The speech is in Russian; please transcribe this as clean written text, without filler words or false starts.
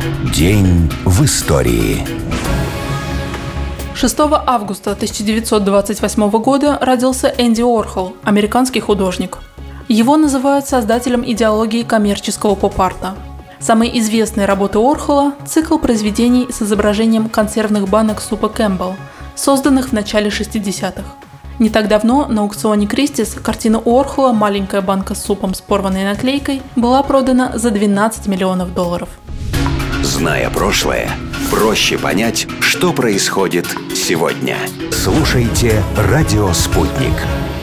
День в истории. 6 августа 1928 года родился Энди Уорхол, американский художник. Его называют создателем идеологии коммерческого поп-арта. Самые известные работы Уорхола – цикл произведений с изображением консервных банок супа Кэмпбелл, созданных в начале 60-х. Не так давно на аукционе Кристис картина Уорхола «Маленькая банка с супом с порванной наклейкой» была продана за $12 миллионов. Зная прошлое, проще понять, что происходит сегодня. Слушайте «Радио Спутник».